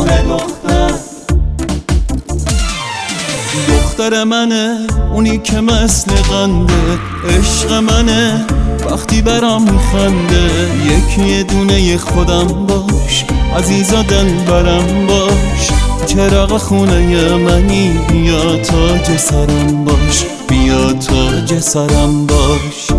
خونه دختر منه، اونی که مثل قنده، عشق منه وقتی برام میخنده. یه دونه خودم باش عزیزا، دل برم باش، چراغ خونه منی، بیا تاج سرم باش، بیا تاج سرم باش.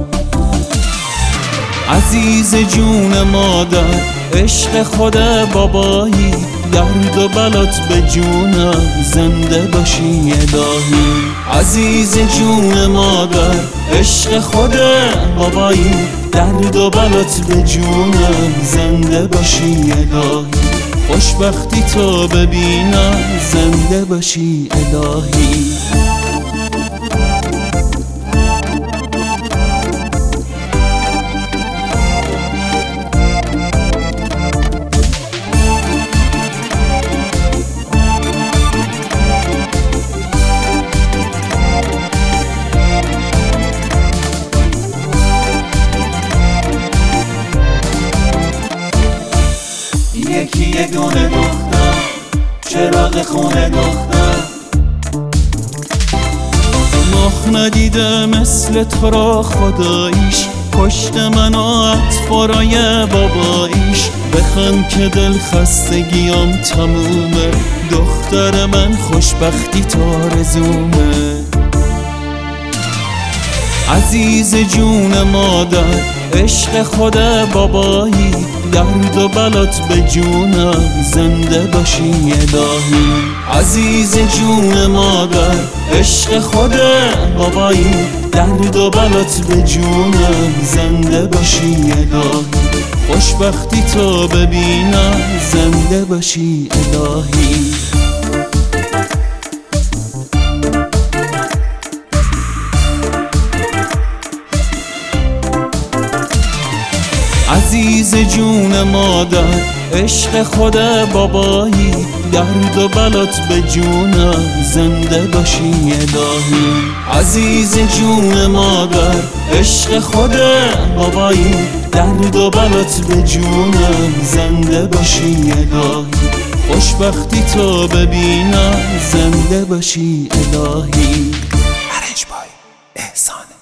عزیز جون مادر، عشق خود بابایی، درد و بلات به جونم، زنده باشی الهی. عزیز جون مادر، عشق خود بابایی، درد و بلات به جونم، زنده باشی الهی. خوشبختی تو ببینم، زنده باشی الهی. یه دونه دختر، چراغ خونه دختر. مخ ندیده مثل تو را خداییش، پشت من و اطفارای باباییش. بخند که دل خستگیام تمومه، دختر من خوشبختی تارزومه. عزیز جون مادر، عشق خود بابایی، درد و بلات به جونم، زنده باشی الهی. عزیز جون مادر، عشق خود بابایی، درد و بلات به جونم، زنده باشی الهی. خوشبختی تو ببینم، زنده باشی الهی. عزیز جون مادر، عشق خود بابایی، درد و بلات به جونم، زنده باشی الهی. عزیز جون مادر، عشق خود بابایی، درد و بلات به جونم، زنده باشی الهی. خوشبختی تو ببینم، زنده باشی الهی. ارنج بای احسان.